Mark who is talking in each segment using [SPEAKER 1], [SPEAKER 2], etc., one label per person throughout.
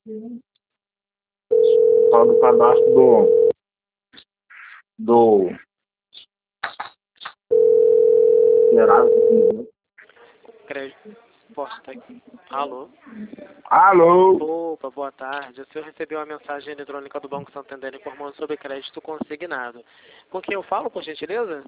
[SPEAKER 1] Tal do cadastro do Geraldo.
[SPEAKER 2] Crédito. Posso estar aqui. Alô?
[SPEAKER 1] Alô?
[SPEAKER 2] Opa, boa tarde. O senhor recebeu a mensagem eletrônica do Banco Santander informando sobre crédito consignado. Com quem eu falo, por gentileza?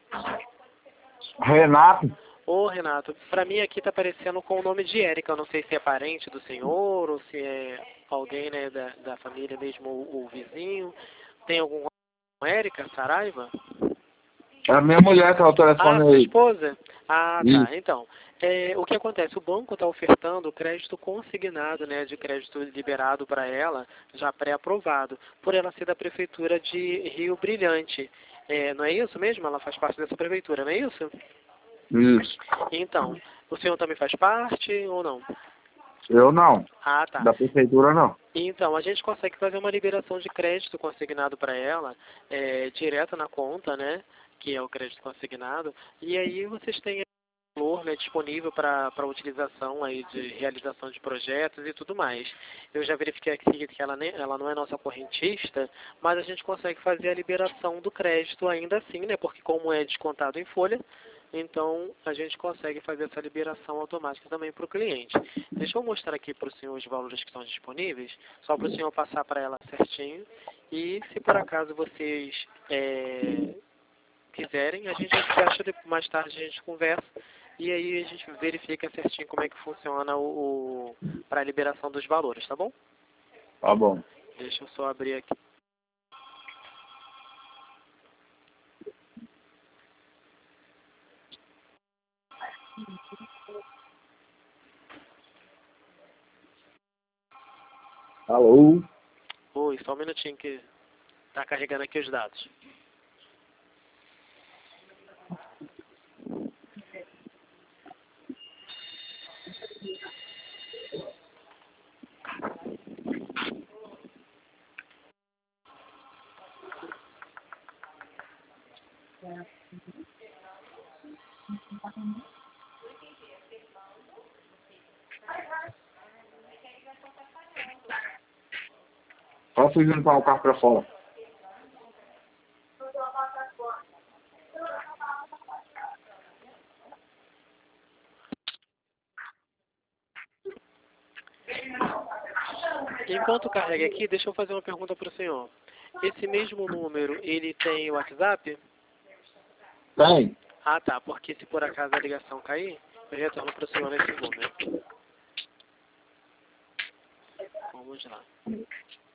[SPEAKER 1] Renato?
[SPEAKER 2] Ô, Renato, pra mim aqui tá aparecendo com o nome de Érica. Eu não sei se é parente do senhor ou se é alguém, né, da família mesmo, o vizinho. Tem algum Érica Saraiva?
[SPEAKER 1] É a minha mulher que é o telefone
[SPEAKER 2] Sua
[SPEAKER 1] aí.
[SPEAKER 2] esposa? Ah,
[SPEAKER 1] Isso.
[SPEAKER 2] tá. Então, o que acontece? O banco está ofertando crédito consignado, né, de crédito liberado para ela, já pré-aprovado, por ela ser da prefeitura de Rio Brilhante. Não é isso mesmo? Ela faz parte dessa prefeitura, não é isso?
[SPEAKER 1] Isso.
[SPEAKER 2] Então, o senhor também faz parte ou não?
[SPEAKER 1] Eu não.
[SPEAKER 2] Ah, tá.
[SPEAKER 1] Da prefeitura não.
[SPEAKER 2] Então, a gente consegue fazer uma liberação de crédito consignado para ela, direto na conta, né? Que é o crédito consignado. E aí vocês têm valor, né, disponível para utilização aí de realização de projetos e tudo mais. Eu já verifiquei aqui que ela não é nossa correntista, mas a gente consegue fazer a liberação do crédito ainda assim, né? Porque como é descontado em folha, então a gente consegue fazer essa liberação automática também para o cliente. Deixa eu mostrar aqui para o senhor os valores que estão disponíveis, só para o senhor passar para ela certinho. E se por acaso vocês quiserem, a gente fecha, mais tarde a gente conversa e aí a gente verifica certinho como é que funciona para a liberação dos valores, tá bom?
[SPEAKER 1] Tá bom.
[SPEAKER 2] Deixa eu só abrir aqui.
[SPEAKER 1] Alô?
[SPEAKER 2] Oi, só um minutinho que tá carregando aqui os dados.
[SPEAKER 1] Só fui limpar o carro pra fora.
[SPEAKER 2] Enquanto carrega aqui, deixa eu fazer uma pergunta para o senhor. Esse mesmo número, ele tem WhatsApp?
[SPEAKER 1] Tem.
[SPEAKER 2] Ah, tá, porque se por acaso a ligação cair, eu retorno para o senhor nesse número. Vamos lá.